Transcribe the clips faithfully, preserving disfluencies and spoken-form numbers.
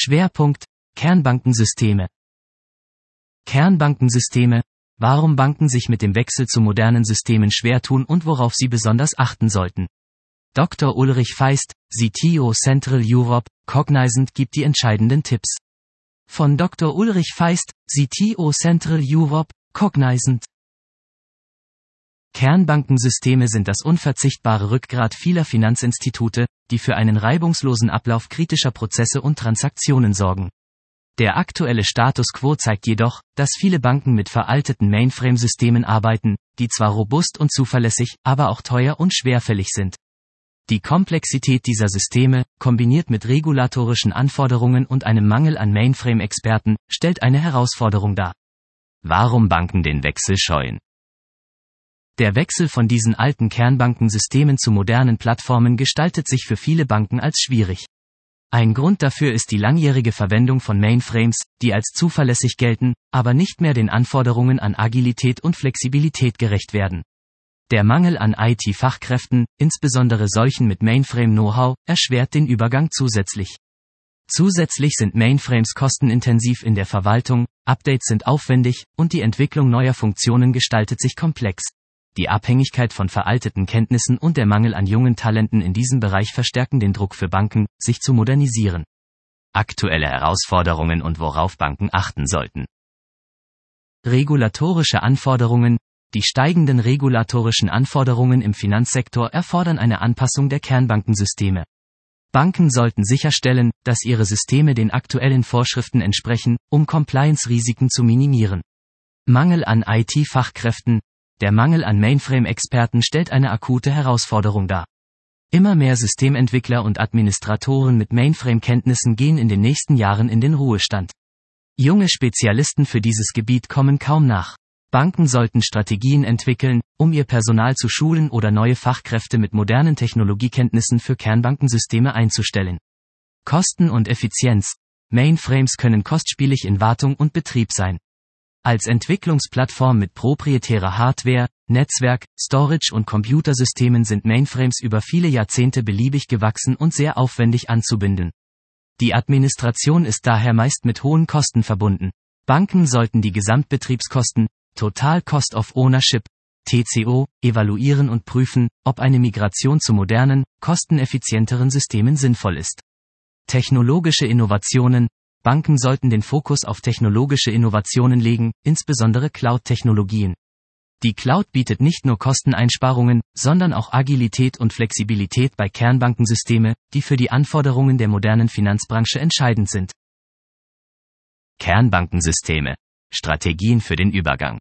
Schwerpunkt: Kernbankensysteme. Kernbankensysteme: Warum Banken sich mit dem Wechsel zu modernen Systemen schwer tun und worauf sie besonders achten sollten. Doktor Ulrich Feist, C T O Central Europe, Cognizant, gibt die entscheidenden Tipps. Von Doktor Ulrich Feist, C T O Central Europe, Cognizant. Kernbankensysteme sind das unverzichtbare Rückgrat vieler Finanzinstitute, die für einen reibungslosen Ablauf kritischer Prozesse und Transaktionen sorgen. Der aktuelle Status quo zeigt jedoch, dass viele Banken mit veralteten Mainframe-Systemen arbeiten, die zwar robust und zuverlässig, aber auch teuer und schwerfällig sind. Die Komplexität dieser Systeme, kombiniert mit regulatorischen Anforderungen und einem Mangel an Mainframe-Experten, stellt eine Herausforderung dar. Warum Banken den Wechsel scheuen? Der Wechsel von diesen alten Kernbankensystemen zu modernen Plattformen gestaltet sich für viele Banken als schwierig. Ein Grund dafür ist die langjährige Verwendung von Mainframes, die als zuverlässig gelten, aber nicht mehr den Anforderungen an Agilität und Flexibilität gerecht werden. Der Mangel an I T-Fachkräften, insbesondere solchen mit Mainframe-Know-how, erschwert den Übergang zusätzlich. Zusätzlich sind Mainframes kostenintensiv in der Verwaltung, Updates sind aufwendig, und die Entwicklung neuer Funktionen gestaltet sich komplex. Die Abhängigkeit von veralteten Kenntnissen und der Mangel an jungen Talenten in diesem Bereich verstärken den Druck für Banken, sich zu modernisieren. Aktuelle Herausforderungen und worauf Banken achten sollten. Regulatorische Anforderungen. Die steigenden regulatorischen Anforderungen im Finanzsektor erfordern eine Anpassung der Kernbankensysteme. Banken sollten sicherstellen, dass ihre Systeme den aktuellen Vorschriften entsprechen, um Compliance-Risiken zu minimieren. Mangel an I T-Fachkräften. Der Mangel an Mainframe-Experten stellt eine akute Herausforderung dar. Immer mehr Systementwickler und Administratoren mit Mainframe-Kenntnissen gehen in den nächsten Jahren in den Ruhestand. Junge Spezialisten für dieses Gebiet kommen kaum nach. Banken sollten Strategien entwickeln, um ihr Personal zu schulen oder neue Fachkräfte mit modernen Technologiekenntnissen für Kernbankensysteme einzustellen. Kosten und Effizienz. Mainframes können kostspielig in Wartung und Betrieb sein. Als Entwicklungsplattform mit proprietärer Hardware, Netzwerk, Storage und Computersystemen sind Mainframes über viele Jahrzehnte beliebig gewachsen und sehr aufwendig anzubinden. Die Administration ist daher meist mit hohen Kosten verbunden. Banken sollten die Gesamtbetriebskosten, Total Cost of Ownership, T C O, evaluieren und prüfen, ob eine Migration zu modernen, kosteneffizienteren Systemen sinnvoll ist. Technologische Innovationen. Banken sollten den Fokus auf technologische Innovationen legen, insbesondere Cloud-Technologien. Die Cloud bietet nicht nur Kosteneinsparungen, sondern auch Agilität und Flexibilität bei Kernbankensysteme, die für die Anforderungen der modernen Finanzbranche entscheidend sind. Kernbankensysteme. Strategien für den Übergang.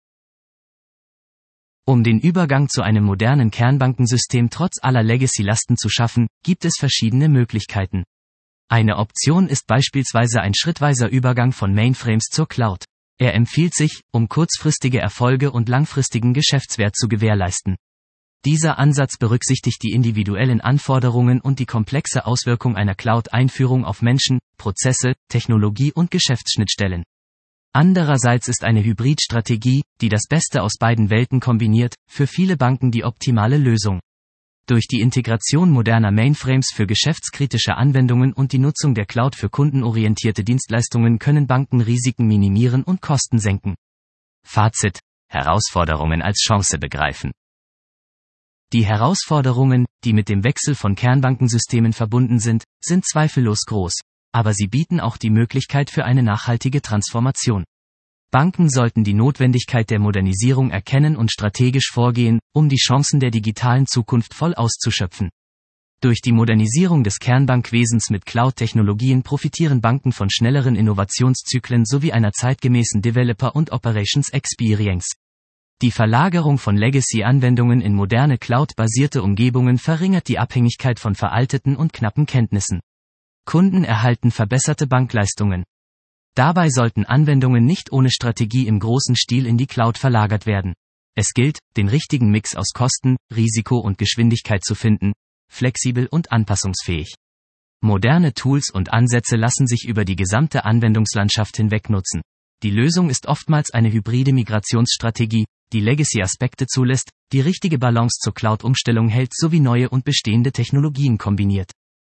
Um den Übergang zu einem modernen Kernbankensystem trotz aller Legacy-Lasten zu schaffen, gibt es verschiedene Möglichkeiten. Eine Option ist beispielsweise ein schrittweiser Übergang von Mainframes zur Cloud. Er empfiehlt sich, um kurzfristige Erfolge und langfristigen Geschäftswert zu gewährleisten. Dieser Ansatz berücksichtigt die individuellen Anforderungen und die komplexe Auswirkung einer Cloud-Einführung auf Menschen, Prozesse, Technologie und Geschäftsschnittstellen. Andererseits ist eine Hybridstrategie, die das Beste aus beiden Welten kombiniert, für viele Banken die optimale Lösung. Durch die Integration moderner Mainframes für geschäftskritische Anwendungen und die Nutzung der Cloud für kundenorientierte Dienstleistungen können Banken Risiken minimieren und Kosten senken. Fazit: Herausforderungen als Chance begreifen. Die Herausforderungen, die mit dem Wechsel von Kernbankensystemen verbunden sind, sind zweifellos groß, aber sie bieten auch die Möglichkeit für eine nachhaltige Transformation. Banken sollten die Notwendigkeit der Modernisierung erkennen und strategisch vorgehen, um die Chancen der digitalen Zukunft voll auszuschöpfen. Durch die Modernisierung des Kernbankwesens mit Cloud-Technologien profitieren Banken von schnelleren Innovationszyklen sowie einer zeitgemäßen Developer- und Operations Experience. Die Verlagerung von Legacy-Anwendungen in moderne Cloud-basierte Umgebungen verringert die Abhängigkeit von veralteten und knappen Kenntnissen. Kunden erhalten verbesserte Bankleistungen. Dabei sollten Anwendungen nicht ohne Strategie im großen Stil in die Cloud verlagert werden. Es gilt, den richtigen Mix aus Kosten, Risiko und Geschwindigkeit zu finden, flexibel und anpassungsfähig. Moderne Tools und Ansätze lassen sich über die gesamte Anwendungslandschaft hinweg nutzen. Die Lösung ist oftmals eine hybride Migrationsstrategie, die Legacy-Aspekte zulässt, die richtige Balance zur Cloud-Umstellung hält sowie neue und bestehende Technologien kombiniert.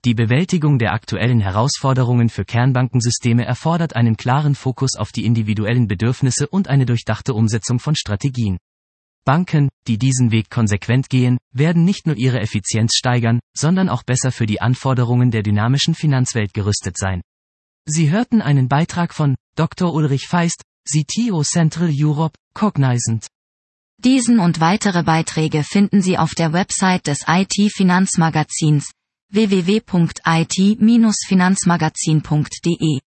Die Bewältigung der aktuellen Herausforderungen für Kernbankensysteme erfordert einen klaren Fokus auf die individuellen Bedürfnisse und eine durchdachte Umsetzung von Strategien. Banken, die diesen Weg konsequent gehen, werden nicht nur ihre Effizienz steigern, sondern auch besser für die Anforderungen der dynamischen Finanzwelt gerüstet sein. Sie hörten einen Beitrag von Doktor Ulrich Feist, C T O Central Europe, Cognizant. Diesen und weitere Beiträge finden Sie auf der Website des I T-Finanzmagazins w w w punkt i t Bindestrich finanzmagazin punkt d e.